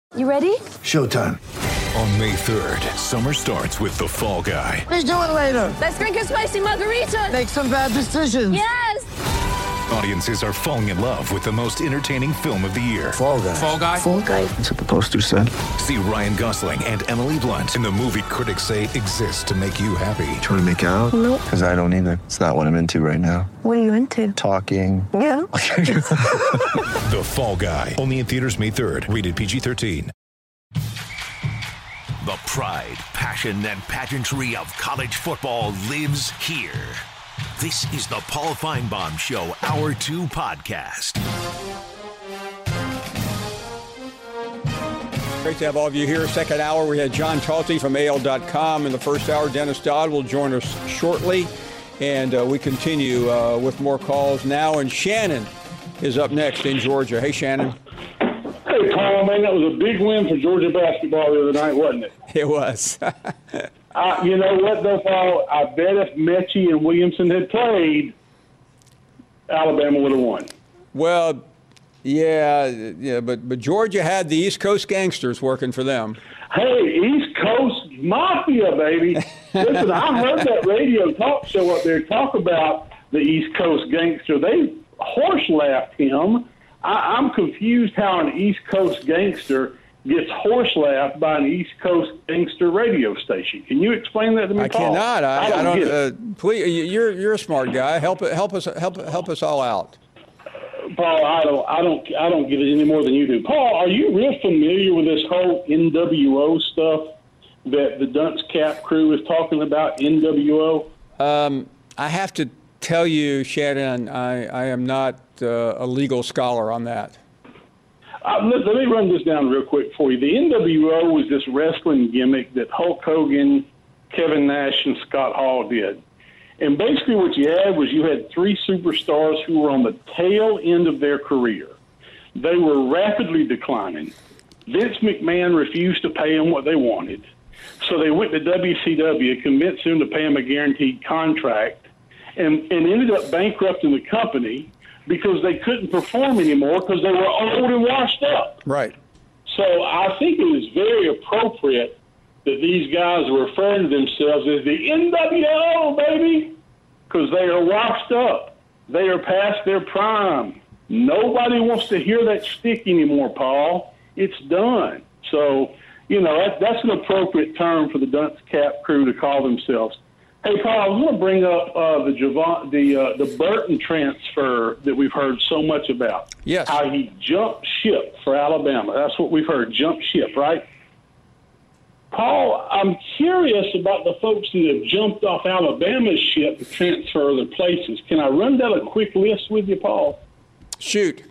You ready? Showtime. On May 3rd, summer starts with The Fall Guy. Let's do it later. Let's drink a spicy margarita. Make some bad decisions. Yes! Audiences are falling in love with the most entertaining film of the year. Fall Guy. Fall Guy? Fall Guy. That's what the poster said. See Ryan Gosling and Emily Blunt in the movie critics say exists to make you happy. Trying to make it out? Nope. Because I don't either. It's not what I'm into right now. What are you into? Talking. Yeah. The Fall Guy. Only in theaters May 3rd. Rated PG-13. The pride, passion, and pageantry of college football lives here. This is the Paul Feinbaum Show, Hour 2 podcast. Great to have all of you here. Second hour, we had John Talty from AL.com. In the first hour, Dennis Dodd will join us shortly. And we continue with more calls now. And Shannon is up next in Georgia. Hey, Shannon. Hey, Paul, man, that was a big win for Georgia basketball the other night, wasn't it? It was. You know what, though, Paul? I bet if Mechie and Williamson had played, Alabama would have won. Well, yeah, but Georgia had the East Coast gangsters working for them. Hey, East Coast Mafia, baby. Listen, I heard that radio talk show up there talk about the East Coast gangster. They horse-laughed him. I'm confused how an East Coast gangster gets horse-laughed by an East Coast gangster radio station. Can you explain that to me, I Paul? cannot. I don't get don't. it. Please, you're a smart guy. Help us all out. Paul, I don't get it any more than you do. Paul, are you real familiar with this whole NWO stuff that the Dunce Cap crew is talking about? NWO. I have to tell you, Shannon, I am not a legal scholar on that. Let me run this down real quick for you. The NWO was this wrestling gimmick that Hulk Hogan, Kevin Nash, and Scott Hall did. And basically what you had was you had three superstars who were on the tail end of their career. They were rapidly declining. Vince McMahon refused to pay them what they wanted. So they went to WCW, convinced them to pay them a guaranteed contract, and ended up bankrupting the company because they couldn't perform anymore because they were old and washed up. Right. So I think it is very appropriate that these guys are referring to themselves as the NWO, baby, because they are washed up. They are past their prime. Nobody wants to hear that stick anymore, Paul. It's done. So, that's an appropriate term for the Dunce Cap crew to call themselves. Hey, Paul, I was going to bring up the Burton transfer that we've heard so much about. Yes. How he jumped ship for Alabama. That's what we've heard, jump ship, right? Paul, I'm curious about the folks that have jumped off Alabama's ship to transfer other places. Can I run down a quick list with you, Paul? Shoot.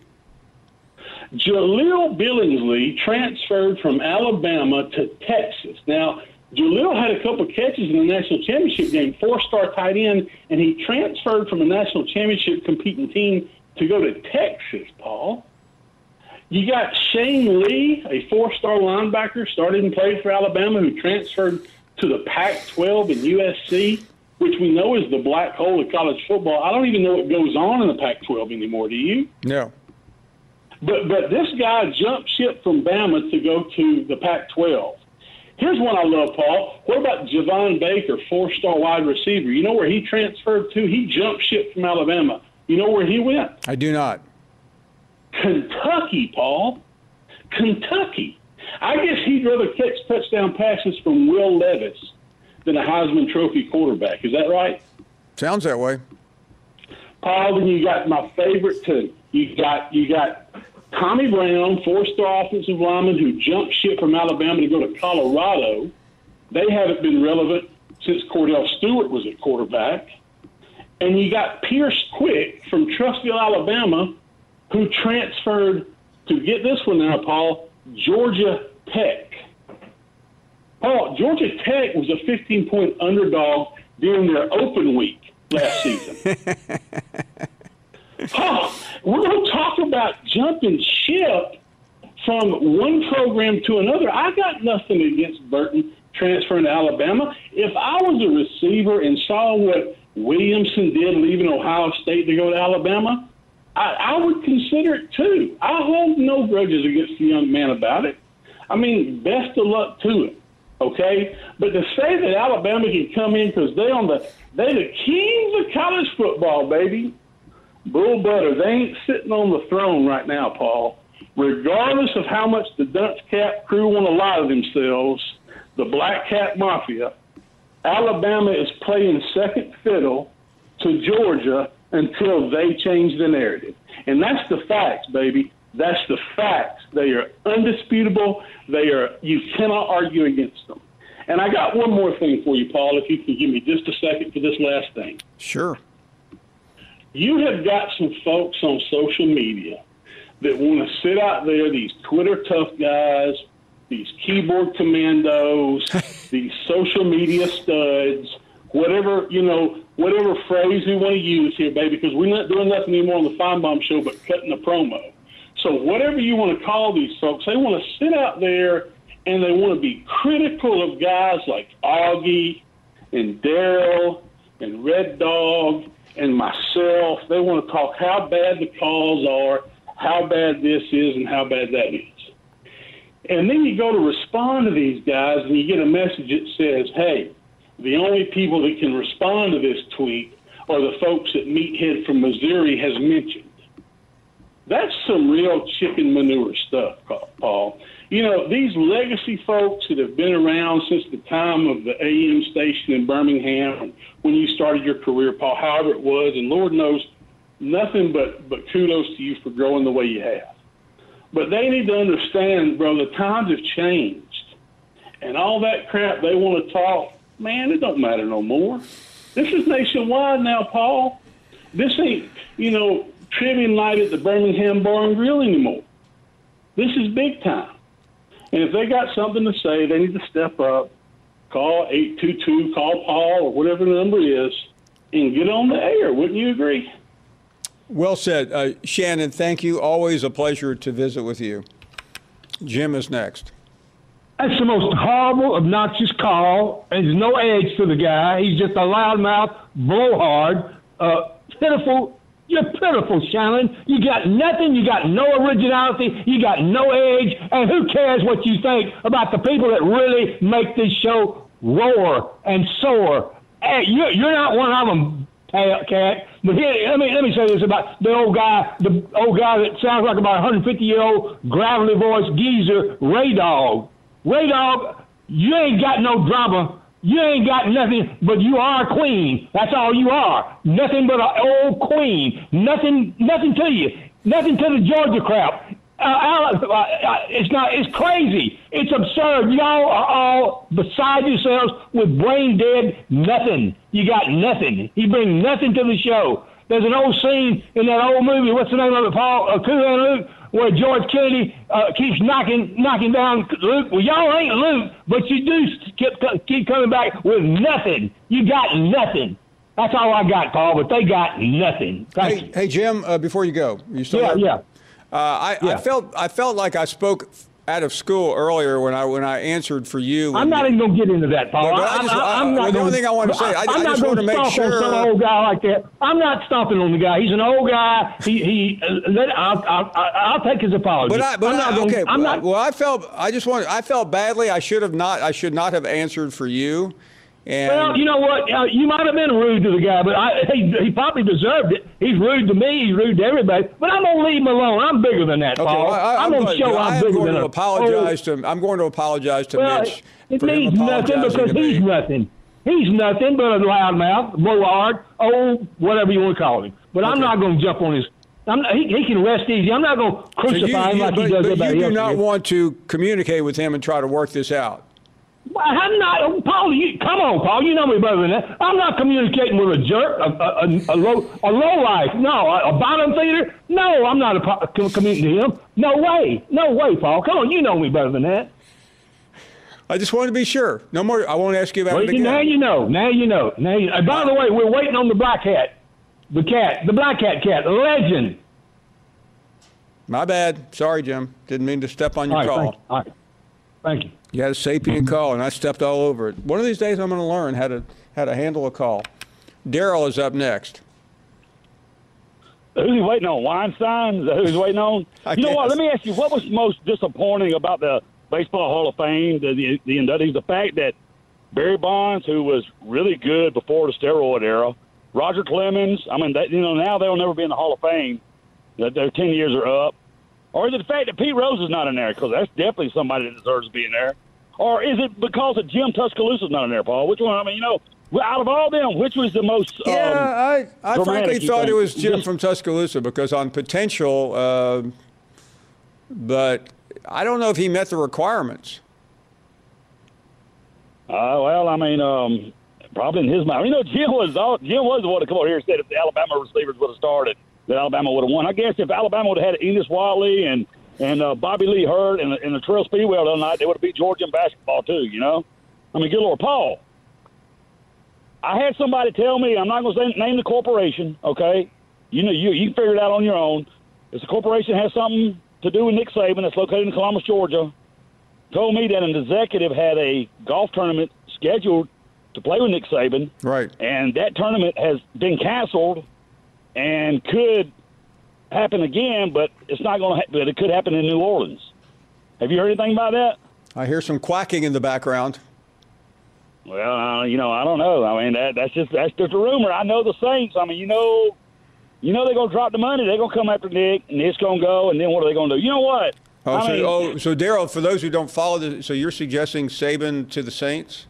Jaleel Billingsley transferred from Alabama to Texas. Now, Jaleel had a couple of catches in the national championship game, four-star tight end, and he transferred from a national championship competing team to go to Texas, Paul. You got Shane Lee, a four-star linebacker, started and played for Alabama, who transferred to the Pac-12 and USC, which we know is the black hole of college football. I don't even know what goes on in the Pac-12 anymore, do you? No. But this guy jumped ship from Bama to go to the Pac-12. Here's one I love, Paul. What about Javon Baker, four-star wide receiver? You know where he transferred to? He jumped ship from Alabama. You know where he went? I do not. Kentucky, Paul. Kentucky. I guess he'd rather catch touchdown passes from Will Levis than a Heisman Trophy quarterback. Is that right? Sounds that way. Paul, then you got my favorite too. You got Tommy Brown, four-star offensive lineman who jumped ship from Alabama to go to Colorado. They haven't been relevant since Cordell Stewart was at quarterback. And you got Pierce Quick from Trussville, Alabama, who transferred to, get this one now, Paul, Georgia Tech. Paul, Georgia Tech was a 15-point underdog during their open week last season. Paul, we're going to talk about jumping ship from one program to another. I got nothing against Burton transferring to Alabama. If I was a receiver and saw what Williamson did leaving Ohio State to go to Alabama, I would consider it too. I hold no grudges against the young man about it. I mean, best of luck to it. Okay, but to say that Alabama can come in because they're the kings of college football, baby. Bull butter. They ain't sitting on the throne right now, Paul. Regardless of how much the dunce cap crew want to lie to themselves, the black cat mafia, Alabama is playing second fiddle to Georgia until they change the narrative. And that's the facts, baby. That's the facts. They are undisputable. You cannot argue against them. And I got one more thing for you, Paul, if you can give me just a second for this last thing. Sure. You have got some folks on social media that want to sit out there, these Twitter tough guys, these keyboard commandos, these social media studs, whatever phrase we want to use here, baby, because we're not doing nothing anymore on the Feinbaum Show but cutting a promo. So whatever you want to call these folks, they want to sit out there and they want to be critical of guys like Augie and Daryl and Red Dog and myself. They want to talk how bad the calls are, how bad this is, and how bad that is. And then you go to respond to these guys and you get a message that says, hey, the only people that can respond to this tweet are the folks that Meathead from Missouri has mentioned. That's some real chicken manure stuff, Paul. You know, these legacy folks that have been around since the time of the AM station in Birmingham, when you started your career, Paul, however it was, and Lord knows, nothing but kudos to you for growing the way you have. But they need to understand, bro, the times have changed. And all that crap they want to talk, man, it don't matter no more. This is nationwide now, Paul. This ain't, trivia night at the Birmingham Bar and Grill anymore. This is big time. And if they got something to say, they need to step up, call 822, call Paul or whatever the number is, and get on the air. Wouldn't you agree? Well said. Shannon, thank you. Always a pleasure to visit with you. Jim is next. That's the most horrible, obnoxious call. There's no edge to the guy. He's just a loudmouth, blowhard, pitiful. You're pitiful, Shannon. You got nothing. You got no originality. You got no edge. And who cares what you think about the people that really make this show roar and soar? Hey, you're not one of them, Cat. But here, let me say this about the old guy that sounds like about 150-year-old gravelly voice geezer, Ray Dog. Ray Dog, you ain't got no drama. You ain't got nothing, but you are a queen. That's all you are. Nothing but an old queen. Nothing to you. Nothing to the Georgia crowd. It's crazy. It's absurd. Y'all are all beside yourselves with brain dead nothing. You got nothing. You bring nothing to the show. There's an old scene in that old movie, what's the name of it, Paul? Cool and Luke, where George Kennedy keeps knocking down Luke. Well, y'all ain't Luke, but you do keep coming back with nothing. You got nothing. That's all I got, Paul, but they got nothing. Hey, Jim, before you go, you still there? Yeah. I felt like I spoke out of school earlier when I answered for you. I'm not even going to get into that, Paul. The only thing I want to say, I just want to make sure. Some old guy like that. I'm not stomping on the guy. He's an old guy. I'll take his apology. I felt badly. I should not have answered for you. And well, you know what? You might have been rude to the guy, but he probably deserved it. He's rude to me. He's rude to everybody. But I'm going to leave him alone. I'm bigger than that, Paul. I'm going to show I'm bigger than that. I'm going to apologize to Mitch. It means nothing because he's nothing. He's nothing but a loudmouth, blowhard, old, whatever you want to call him. But I'm not going to jump on his. He can rest easy. I'm not going to crucify him like he does everybody else. You do not want to communicate with him and try to work this out. I'm not, Paul. Come on, Paul. You know me better than that. I'm not communicating with a jerk, a low life. No, a bottom feeder. No, I'm not communicating to him. No way, Paul. Come on, you know me better than that. I just wanted to be sure. No more. I won't ask you about it again. Now you know. By the way, we're waiting on the black cat, the black cat, legend. My bad. Sorry, Jim. Didn't mean to step on your call. All right. Thank you. You had a sapient call, and I stepped all over it. One of these days, I'm going to learn how to handle a call. Daryl is up next. Who's he waiting on? Weinstein? Is that who he's waiting on? You know what? Let me ask you, what was most disappointing about the Baseball Hall of Fame, the inductees, the fact that Barry Bonds, who was really good before the steroid era, Roger Clemens, I mean, now they'll never be in the Hall of Fame. Their 10 years are up. Or is it the fact that Pete Rose is not in there? Because that's definitely somebody that deserves to be in there. Or is it because of Jim Tuscaloosa's not in there, Paul? Which one? I mean, out of all them, which was the most I frankly thought it was Jim Just from Tuscaloosa because on potential, but I don't know if he met the requirements. Well, I mean, probably in his mind. Jim was the one to come over here and said if the Alabama receivers would have started, that Alabama would have won. I guess if Alabama would have had Enos Watley and Bobby Lee Hurt and the Trail Speedway the other night, they would have beat Georgia in basketball too, I mean, good Lord, Paul. I had somebody tell me, I'm not going to name the corporation, okay? You can figure it out on your own. If the corporation has something to do with Nick Saban that's located in Columbus, Georgia, told me that an executive had a golf tournament scheduled to play with Nick Saban. Right. And that tournament has been canceled and could happen again, but it's not going to but it could happen in New Orleans. Have you heard anything about that? I hear some quacking in the background. Well, I don't know. I mean, that's just a rumor. I know the Saints. I mean, they're going to drop the money. They're going to come after Nick, and Nick's going to go, and then what are they going to do? You know what? So Darryl, for those who don't follow so you're suggesting Saban to the Saints?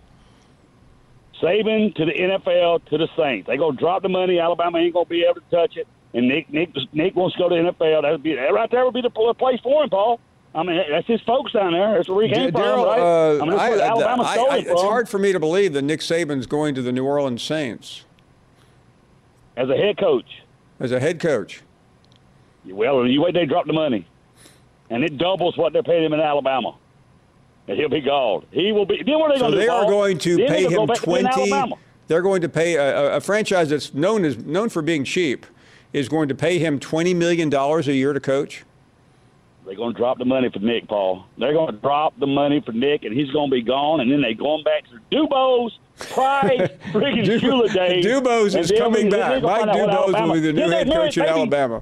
Saban to the NFL to the Saints. They're going to drop the money. Alabama ain't going to be able to touch it. And Nick wants to go to the NFL. That right there would be the place for him, Paul. I mean, that's his folks down there. That's where he came from, right? I mean, that's where Alabama stole it from. It's hard for me to believe that Nick Saban's going to the New Orleans Saints. As a head coach. As a head coach. Well, you wait till they drop the money. And it doubles what they're paying him in Alabama. And he'll be galled. He will be. Then what are they going to do? So they are going to pay him 20. They're going to pay a franchise that's known for being cheap is going to pay him $20 million a year to coach. They're going to drop the money for Nick, Paul. They're going to drop the money for Nick, and he's going to be gone. And then they're going back to Dubose, Price, friggin' Shula days. Dubose is coming back. Mike Dubose will be the new head coach at Alabama.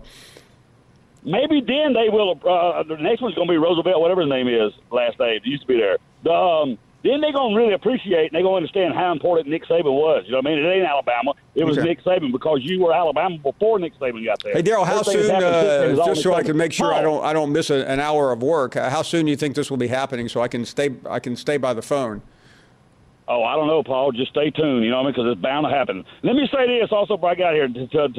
Maybe then they will. The next one's going to be Roosevelt, whatever his name is, last name. It used to be there. Then they're going to really appreciate and they're going to understand how important Nick Saban was. You know what I mean? It ain't Alabama. It was Nick Saban because you were Alabama before Nick Saban got there. Hey, Darryl, how soon, just so I can make sure I don't miss an hour of work, how soon do you think this will be happening so I can stay by the phone? Oh, I don't know, Paul. Just stay tuned, you know what I mean, because it's bound to happen. Let me say this also before I got here.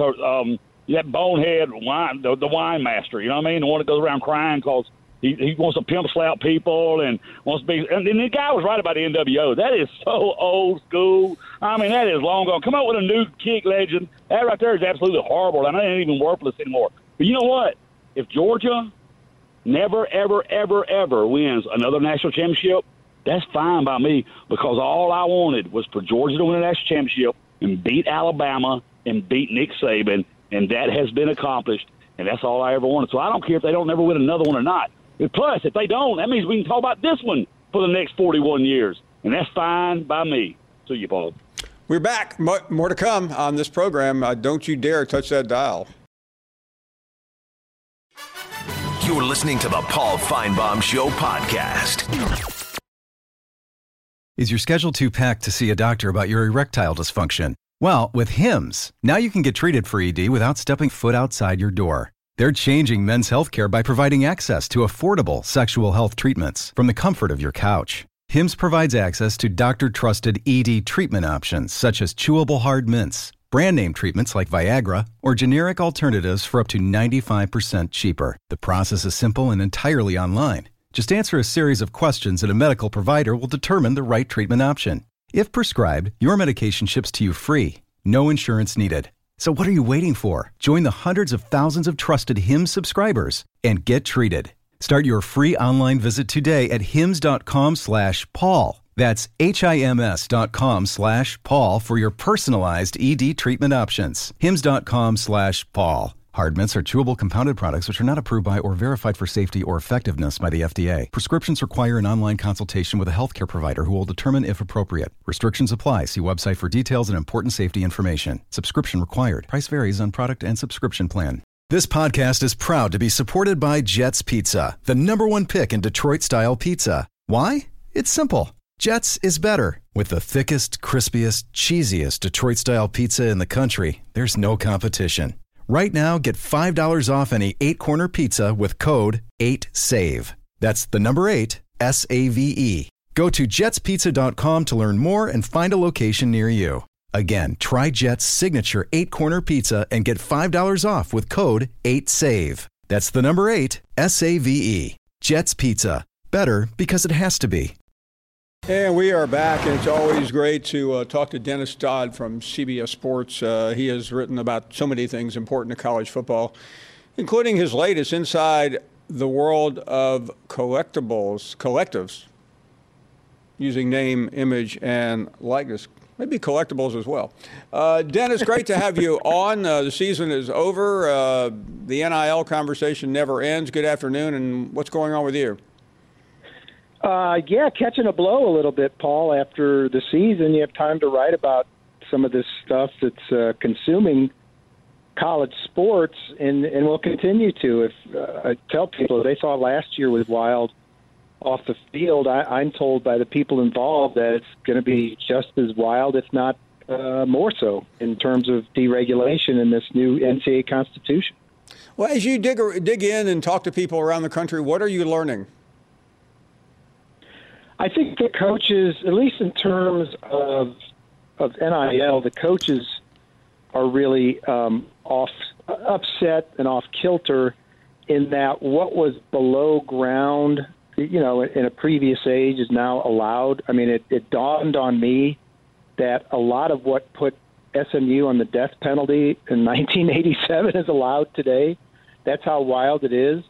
That bonehead wine, the wine master, you know what I mean? The one that goes around crying because he wants to pimp slap people and wants to be. And the guy was right about the NWO. That is so old school. I mean, that is long gone. Come up with a new kick legend. That right there is absolutely horrible. I mean, it ain't even worthless anymore. But you know what? If Georgia never, ever, ever, ever wins another national championship, that's fine by me because all I wanted was for Georgia to win a national championship and beat Alabama and beat Nick Saban, and that has been accomplished, and that's all I ever wanted. So I don't care if they don't never win another one or not. And plus, if they don't, that means we can talk about this one for the next 41 years, and that's fine by me. See you, Paul. We're back. More to come on this program. Don't you dare touch that dial. You're listening to the Paul Feinbaum Show podcast. Is your schedule too packed to see a doctor about your erectile dysfunction? Well, with Hims, now you can get treated for ED without stepping foot outside your door. They're changing men's healthcare by providing access to affordable sexual health treatments from the comfort of your couch. Hims provides access to doctor-trusted ED treatment options such as chewable hard mints, brand name treatments like Viagra, or generic alternatives for up to 95% cheaper. The process is simple and entirely online. Just answer a series of questions and a medical provider will determine the right treatment option. If prescribed, your medication ships to you free. No insurance needed. So what are you waiting for? Join the hundreds of thousands of trusted Hims subscribers and get treated. Start your free online visit today at hims.com/Paul. That's HIMS.com/Paul for your personalized ED treatment options. hims.com/Paul. Hard mints are chewable compounded products which are not approved by or verified for safety or effectiveness by the FDA. Prescriptions require an online consultation with a healthcare provider who will determine if appropriate. Restrictions apply. See website for details and important safety information. Subscription required. Price varies on product and subscription plan. This podcast is proud to be supported by Jets Pizza, the #1 pick in Detroit-style pizza. Why? It's simple. Jets is better. With the thickest, crispiest, cheesiest Detroit-style pizza in the country, there's no competition. Right now, get $5 off any 8-corner pizza with code 8SAVE. That's the number 8, SAVE. Go to jetspizza.com to learn more and find a location near you. Again, try Jet's signature 8-corner pizza and get $5 off with code 8SAVE. That's the number 8, SAVE. Jet's Pizza. Better because it has to be. And we are back, and it's always great to talk to Dennis Dodd from CBS Sports. He has written about so many things important to college football, including his latest, Inside the World of Collectives, using name, image, and likeness. Maybe collectibles as well. Dennis, great to have you on. The season is over. The NIL conversation never ends. Good afternoon, and what's going on with you? Yeah, catching a blow a little bit, Paul. After the season, you have time to write about some of this stuff that's consuming college sports, and will continue to. If I tell people, if they thought last year was wild off the field, I'm told by the people involved that it's going to be just as wild, if not more so, in terms of deregulation in this new NCAA Constitution. Well, as you dig in and talk to people around the country, what are you learning? I think the coaches, at least in terms of NIL, the coaches are really upset and off kilter in that what was below ground, in a previous age is now allowed. I mean, it dawned on me that a lot of what put SMU on the death penalty in 1987 is allowed today. That's how wild it is.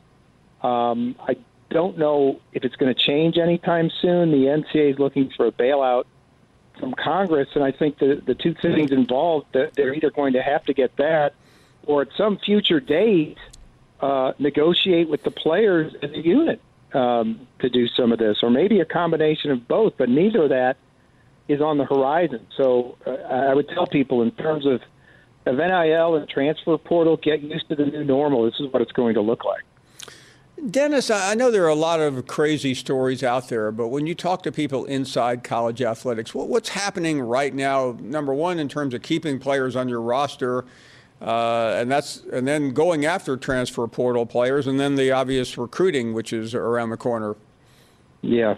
I don't know if it's going to change anytime soon. The NCAA is looking for a bailout from Congress, and I think the two things involved, that they're either going to have to get that or at some future date negotiate with the players as a unit to do some of this, or maybe a combination of both, but neither of that is on the horizon. So I would tell people, in terms of NIL and transfer portal, get used to the new normal. This is what it's going to look like. Dennis, I know there are a lot of crazy stories out there, but when you talk to people inside college athletics, what's happening right now, number one, in terms of keeping players on your roster, and then going after transfer portal players, and then the obvious recruiting, which is around the corner? Yeah.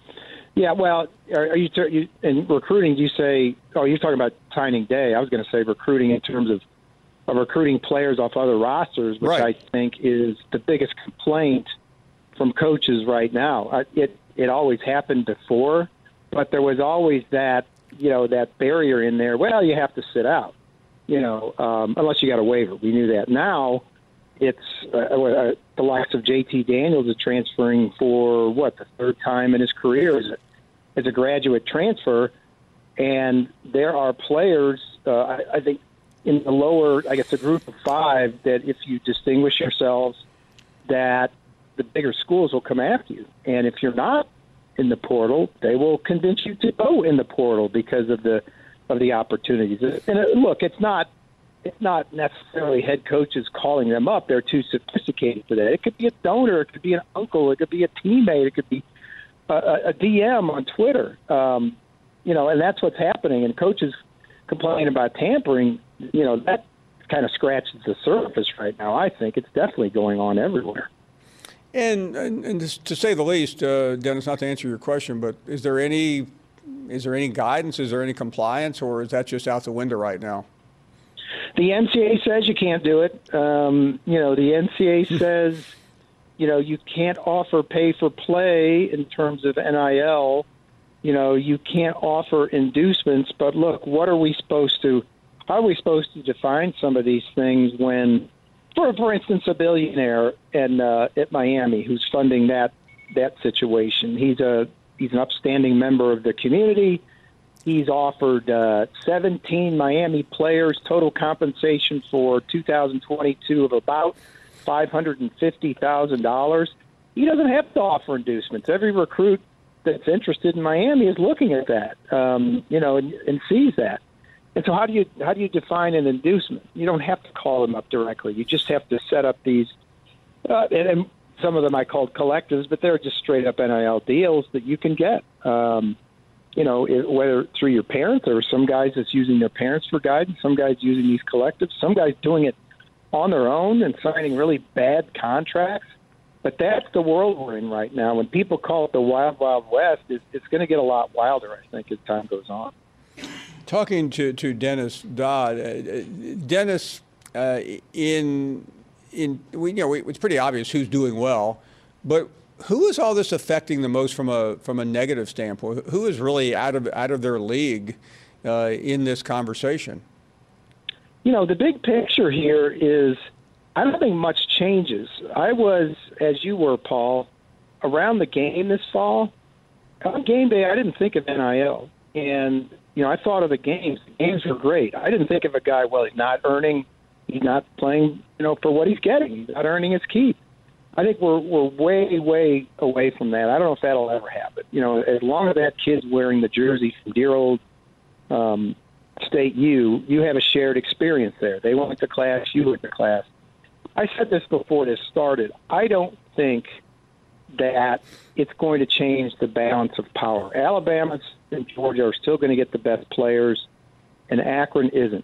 Well, are you in recruiting? Do you say? Oh, you're talking about signing day. I was going to say recruiting in terms of recruiting players off other rosters, which I think is the biggest complaint from coaches right now. It always happened before, but there was always that barrier in there. Well, you have to sit out, unless you got a waiver. We knew that. Now it's the likes of JT Daniels is transferring for the third time in his career as a graduate transfer, and there are players. I think, in the lower, the group of five, that if you distinguish yourselves, that the bigger schools will come after you. And if you're not in the portal, they will convince you to go in the portal because of the opportunities. And look, it's not necessarily head coaches calling them up. They're too sophisticated for that. It could be a donor. It could be an uncle. It could be a teammate. It could be a DM on Twitter. And that's what's happening. And coaches complain about tampering. That kind of scratches the surface right now. I think it's definitely going on everywhere. And to say the least, Dennis, not to answer your question, but is there any guidance? Is there any compliance, or is that just out the window right now? The NCAA says you can't do it. The NCAA says, you can't offer pay for play in terms of NIL. You can't offer inducements. But look, how are we supposed to define some of these things when, for instance, a billionaire at Miami who's funding that situation? He's an upstanding member of the community. He's offered 17 Miami players total compensation for 2022 of about $550,000. He doesn't have to offer inducements. Every recruit that's interested in Miami is looking at that, and sees that. And so how do you define an inducement? You don't have to call them up directly. You just have to set up these, and some of them I called collectives, but they're just straight up NIL deals that you can get. Whether through your parents, or some guys that's using their parents for guidance, some guys using these collectives, some guys doing it on their own and signing really bad contracts. But that's the world we're in right now. When people call it the Wild Wild West, it's going to get a lot wilder, I think, as time goes on. Talking to Dennis Dodd, Dennis, it's pretty obvious who's doing well, but who is all this affecting the most from a negative standpoint? Who is really out of their league in this conversation? The big picture here is I don't think much changes. I was, as you were, Paul, around the game this fall. On game day, I didn't think of NIL. And, I thought of the games. The games were great. I didn't think of a guy, well, he's not playing, for what he's getting. He's not earning his keep. I think we're way, way away from that. I don't know if that'll ever happen. As long as that kid's wearing the jersey from dear old State U, you have a shared experience there. They went to class, you went to class. I said this before this started. I don't think that it's going to change the balance of power. Alabama and Georgia are still going to get the best players, and Akron isn't.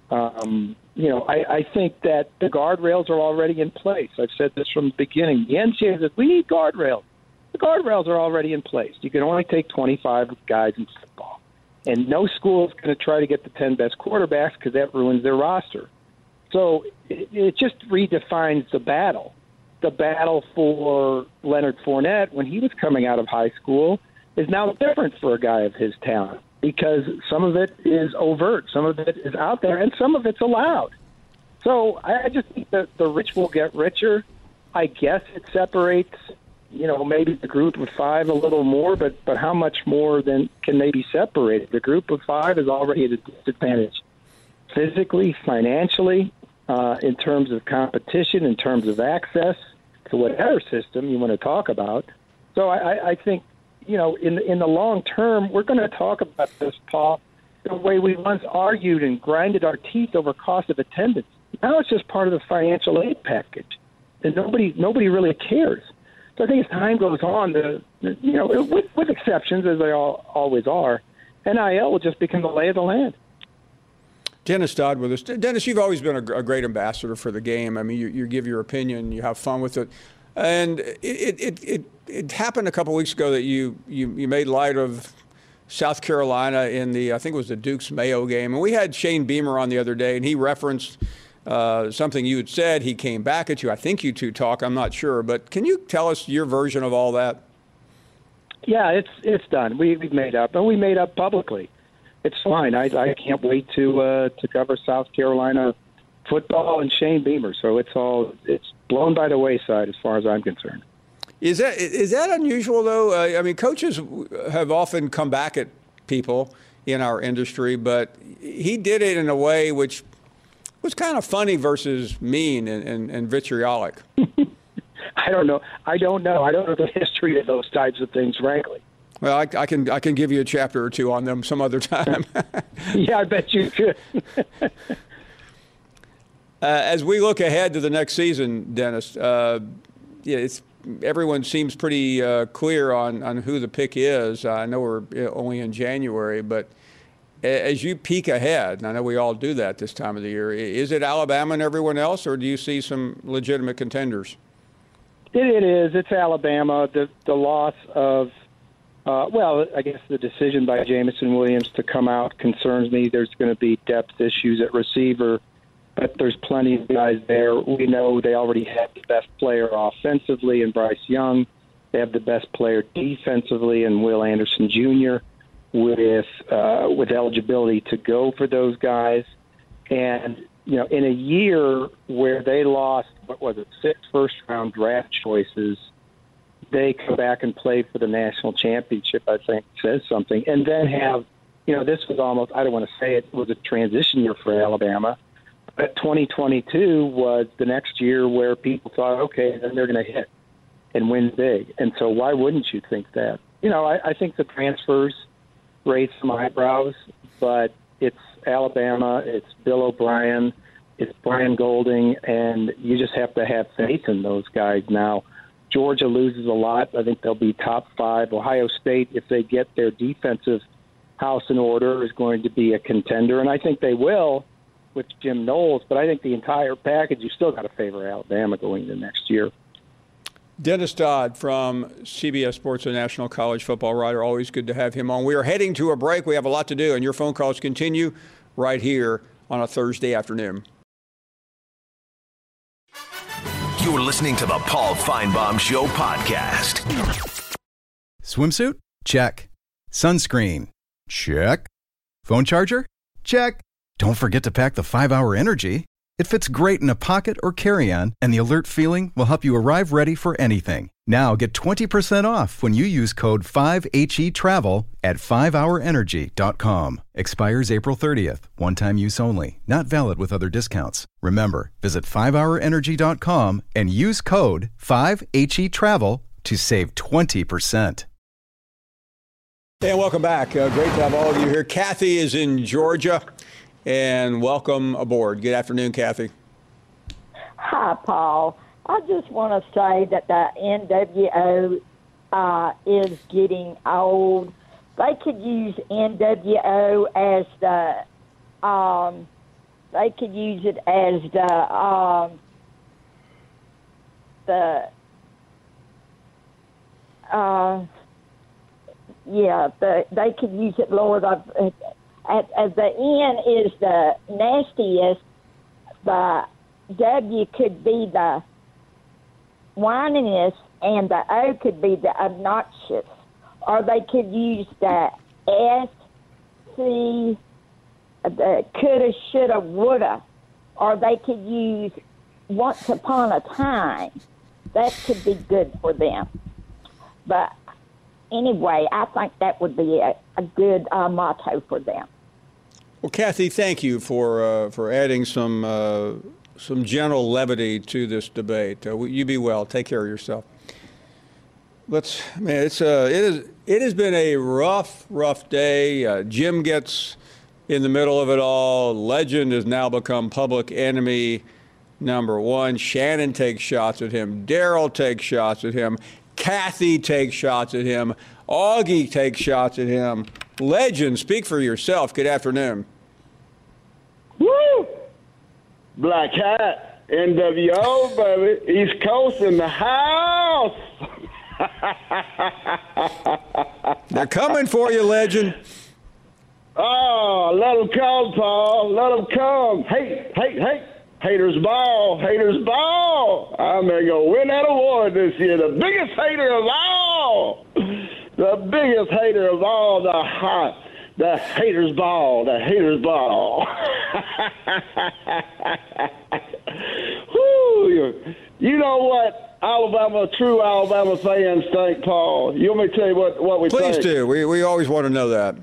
I think that the guardrails are already in place. I've said this from the beginning. The NCAA says, we need guardrails. The guardrails are already in place. You can only take 25 guys in football. And no school is going to try to get the 10 best quarterbacks because that ruins their roster. So it just redefines the battle. The battle for Leonard Fournette when he was coming out of high school is now different for a guy of his talent because some of it is overt, some of it is out there, and some of it's allowed. So I just think that the rich will get richer. I guess it separates, maybe the group of five a little more, but how much more then can they be separated? The group of five is already at a disadvantage physically, financially, in terms of competition, in terms of access to whatever system you want to talk about. So I think, in the long term, we're going to talk about this, Paul, the way we once argued and grinded our teeth over cost of attendance. Now it's just part of the financial aid package, and nobody really cares. So I think as time goes on, with exceptions, as they always are, NIL will just become the lay of the land. Dennis Dodd with us. Dennis, you've always been a great ambassador for the game. I mean, you give your opinion, you have fun with it. And it happened a couple weeks ago that you made light of South Carolina in I think it was the Dukes-Mayo game. And we had Shane Beamer on the other day, and he referenced something you had said. He came back at you. I think you two talk. I'm not sure. But can you tell us your version of all that? Yeah, it's done. We've made up, and we made up publicly. It's fine. I can't wait to cover South Carolina football and Shane Beamer. So it's blown by the wayside as far as I'm concerned. Is that unusual though? I mean, coaches have often come back at people in our industry, but he did it in a way which was kind of funny versus mean and vitriolic. I don't know. I don't know the history of those types of things, frankly. Well, I can give you a chapter or two on them some other time. Yeah, I bet you could. As we look ahead to the next season, Dennis, everyone seems pretty clear on who the pick is. I know we're only in January, but as you peek ahead, and I know we all do that this time of the year, is it Alabama and everyone else, or do you see some legitimate contenders? It is. It's Alabama. The loss of I guess the decision by Jameson Williams to come out concerns me. There's going to be depth issues at receiver, but there's plenty of guys there. We know they already have the best player offensively in Bryce Young. They have the best player defensively in Will Anderson Jr. with eligibility to go for those guys. And, in a year where they lost, 6 first-round draft choices, they come back and play for the national championship, I think says something. And then have, this was almost, I don't want to say it was a transition year for Alabama, but 2022 was the next year where people thought, okay, then they're going to hit and win big. And so why wouldn't you think that? I think the transfers raised some eyebrows, but it's Alabama, it's Bill O'Brien, it's Brian Golding, and you just have to have faith in those guys now. Georgia loses a lot. I think they'll be top 5. Ohio State, if they get their defensive house in order, is going to be a contender, and I think they will with Jim Knowles, but I think the entire package, you still got to favor Alabama going into next year. Dennis Dodd from CBS Sports, a national college football writer. Always good to have him on. We are heading to a break. We have a lot to do, and your phone calls continue right here on a Thursday afternoon. You're listening to the Paul Feinbaum Show podcast. Swimsuit? Check. Sunscreen? Check. Phone charger? Check. Don't forget to pack the 5-Hour Energy. It fits great in a pocket or carry-on, and the alert feeling will help you arrive ready for anything. Now get 20% off when you use code 5HETRAVEL at 5hourenergy.com. Expires April 30th. One-time use only. Not valid with other discounts. Remember, visit 5hourenergy.com and use code 5HETRAVEL to save 20%. And welcome back. Great to have all of you here. Kathy is in Georgia. And welcome aboard. Good afternoon, Kathy. Hi, Paul. I just want to say that the NWO is getting old. They could use NWO as they could use it as they could use it, Lord. As the N is the nastiest, the W could be the whininess, and the O could be the obnoxious. Or they could use the S, C, the coulda, shoulda, woulda. Or they could use once upon a time. That could be good for them. But anyway, I think that would be a good motto for them. Well, Kathy, thank you for adding some gentle levity to this debate. You be well. Take care of yourself. It has been a rough day. Jim gets in the middle of it all. Legend has now become public enemy number 1. Shannon takes shots at him. Daryl takes shots at him. Kathy takes shots at him. Augie takes shots at him. Legend, speak for yourself. Good afternoon. Woo! Black Hat, NWO, baby. East Coast in the house. They're coming for you, Legend. Oh, let them come, Paul. Let them come. Hey. Haters ball. I'm going to go win that award this year. The biggest hater of all. The biggest hater of all. The haters ball. Woo. You know what true Alabama fans think, Paul? You want me to tell you what we think? Please do. We always want to know that.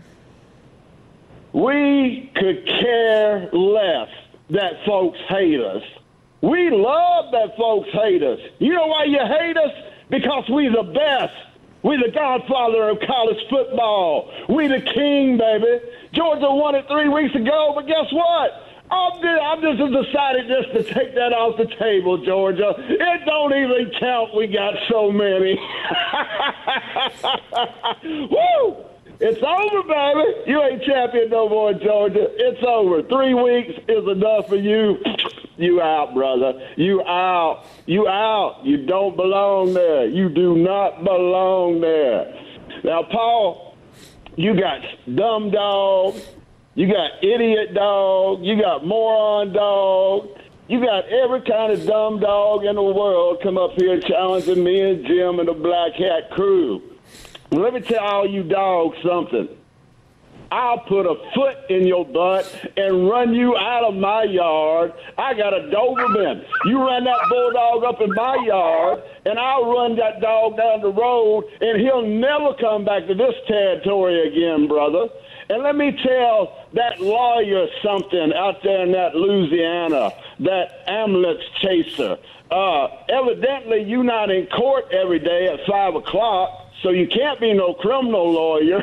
We could care less that folks hate us. We love that folks hate us. You know why you hate us? Because we the best. We the godfather of college football. We the king, baby. Georgia won it 3 weeks ago, but guess what? I've just decided just to take that off the table, Georgia. It don't even count. We got so many. Woo! It's over, baby. You ain't champion no more, Georgia. It's over. 3 weeks is enough for you. You out, brother. You out. You don't belong there. You do not belong there. Now, Paul, you got dumb dog. You got idiot dog. You got moron dog. You got every kind of dumb dog in the world come up here challenging me and Jim and the Black Hat crew. Let me tell all you dogs something. I'll put a foot in your butt and run you out of my yard. I got a Doberman. You run that bulldog up in my yard, and I'll run that dog down the road, and he'll never come back to this territory again, brother. And let me tell that lawyer something out there in that Louisiana, that ambulance chaser. Evidently, you're not in court every day at 5 o'clock. So you can't be no criminal lawyer.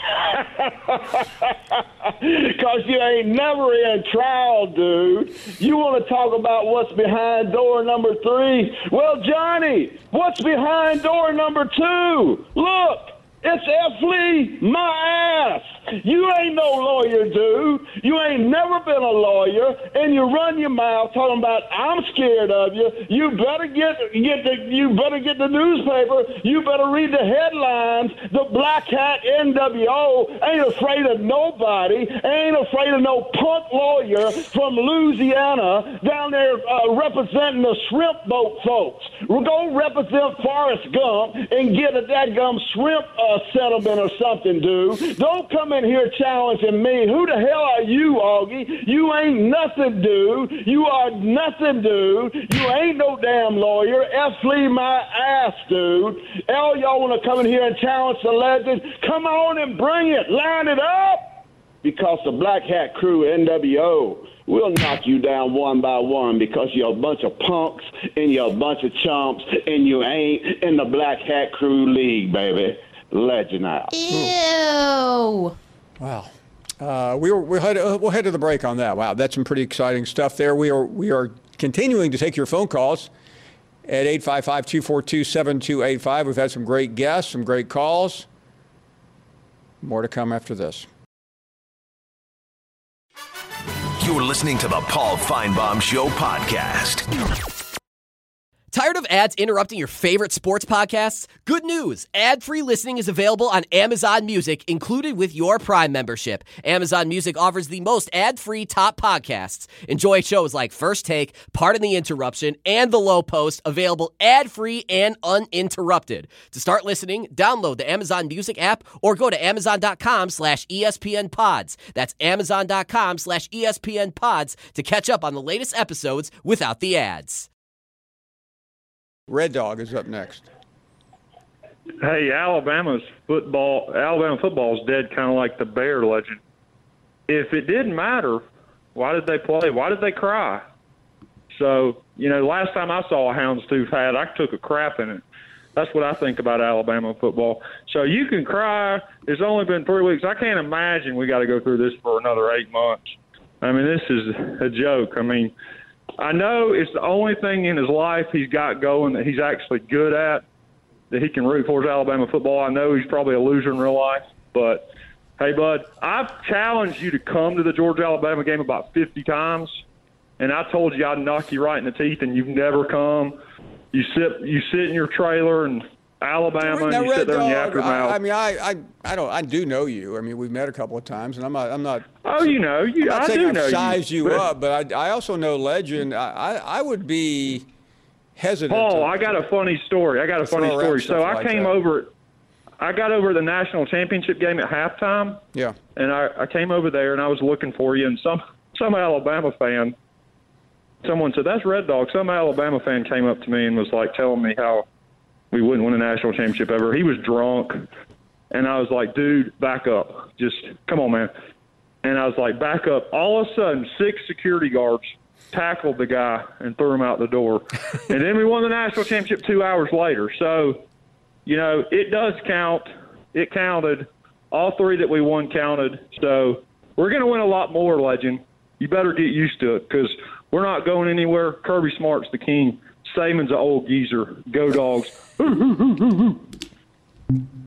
Because you ain't never in trial, dude. You want to talk about what's behind door number 3? Well, Johnny, what's behind door number 2? Look, it's F. Lee, my ass. You ain't no lawyer, dude. You ain't never been a lawyer, and you run your mouth talking about I'm scared of you. You better get the newspaper. You better read the headlines. The Black Hat NWO ain't afraid of nobody. Ain't afraid of no punk lawyer from Louisiana down there representing the shrimp boat folks. We'll go represent Forrest Gump and get a dadgum shrimp settlement or something, dude. Don't come in here challenging me. Who the hell are you, Augie? You ain't nothing, dude. You are nothing, dude. You ain't no damn lawyer. F. Lee my ass, dude. All y'all want to come in here and challenge the legend? Come on and bring it. Line it up. Because the Black Hat Crew, NWO, will knock you down one by one because you're a bunch of punks and you're a bunch of chumps and you ain't in the Black Hat Crew League, baby. Legend out. Ew. Wow. We'll head to the break on that. Wow, that's some pretty exciting stuff there. We are continuing to take your phone calls at 855-242-7285. We've had some great guests, some great calls. More to come after this. You're listening to the Paul Feinbaum Show podcast. Tired of ads interrupting your favorite sports podcasts? Good news! Ad-free listening is available on Amazon Music, included with your Prime membership. Amazon Music offers the most ad-free top podcasts. Enjoy shows like First Take, Pardon the Interruption, and The Low Post, available ad-free and uninterrupted. To start listening, download the Amazon Music app or go to amazon.com/ESPN Pods. That's amazon.com/ESPN Pods to catch up on the latest episodes without the ads. Red Dog is up next. Hey, Alabama football is dead, kind of like the Bear legend. If it didn't matter, why did they play? Why did they cry? So, last time I saw a houndstooth hat, I took a crap in it. That's what I think about Alabama football. So you can cry. It's only been 3 weeks. I can't imagine we got to go through this for another 8 months. I mean, this is a joke. I mean, I know it's the only thing in his life he's got going that he's actually good at, that he can root for is Alabama football. I know he's probably a loser in real life, but, hey, bud, I've challenged you to come to the Georgia-Alabama game about 50 times, and I told you I'd knock you right in the teeth, and you've never come. You sit in your trailer in Alabama, and you sit there in your aftermath. I do know you. I mean, we've met a couple of times, and I'm not. Oh, I'm not saying I've sized you up, but I also know Legend. I would be hesitant. Paul, I got a funny story. So I came over. I got over the national championship game at halftime. Yeah. And I came over there, and I was looking for you, and some Alabama fan. Someone said, "That's Red Dog." Some Alabama fan came up to me and was like telling me how we wouldn't win a national championship ever. He was drunk. And I was like, dude, back up. Just come on, man. And I was like, back up. All of a sudden, 6 security guards tackled the guy and threw him out the door. And then we won the national championship 2 hours later. So, it does count. It counted. All 3 that we won counted. So we're going to win a lot more, Legend. You better get used to it because we're not going anywhere. Kirby Smart's the king. Saban's an old geezer. Go Dogs.